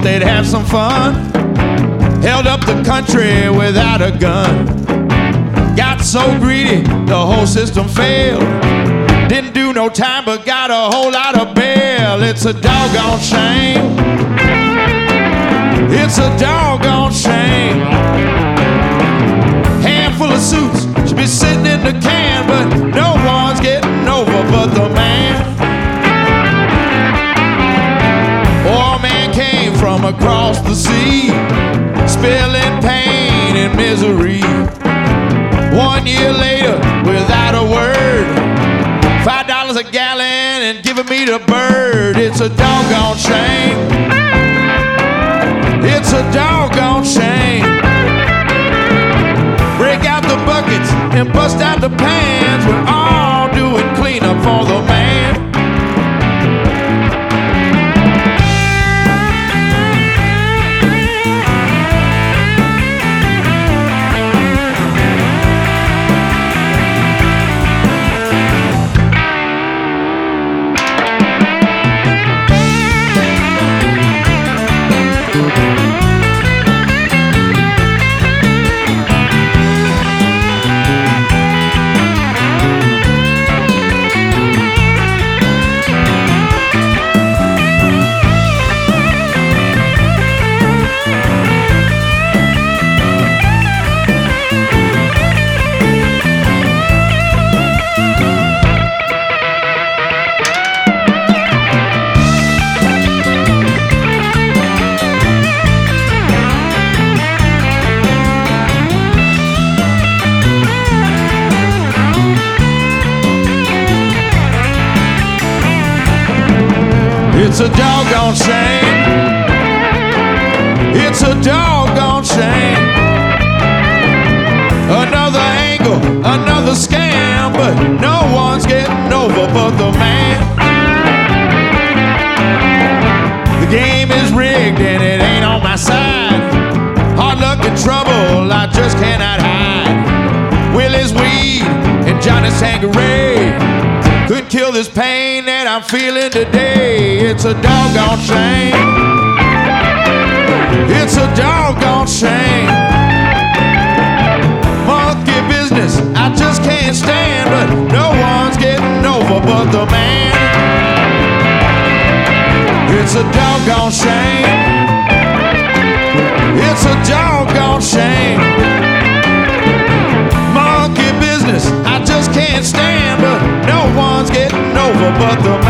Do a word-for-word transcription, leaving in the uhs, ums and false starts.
thought they'd have some fun. Held up the country without a gun. Got so greedy, the whole system failed. Didn't do no time, but got a whole lot of bail. It's a doggone shame. It's a doggone shame. Handful of suits should be sitting in the can, but no one's getting over but the man. Poor man came from across the sea, spilling pain and misery. One year later, without a word, five dollars a gallon and giving me the bird. It's a doggone shame. It's a doggone shame. Break out the buckets and bust out the pans. We're all doing cleanup for the man. It's a doggone shame. It's a doggone shame. Another angle, another scam, but no one's getting over but the man. The game is rigged and it ain't on my side. Hard luck and trouble I just cannot hide. Willie's weed and Johnny's Tanqueray couldn't kill this pain that I'm feeling today. It's a doggone shame. It's a doggone shame. Monkey business I just can't stand, but no one's getting over but the man. It's a doggone shame. It's a doggone shame. Monkey business I just can't stand, but no one's getting over but the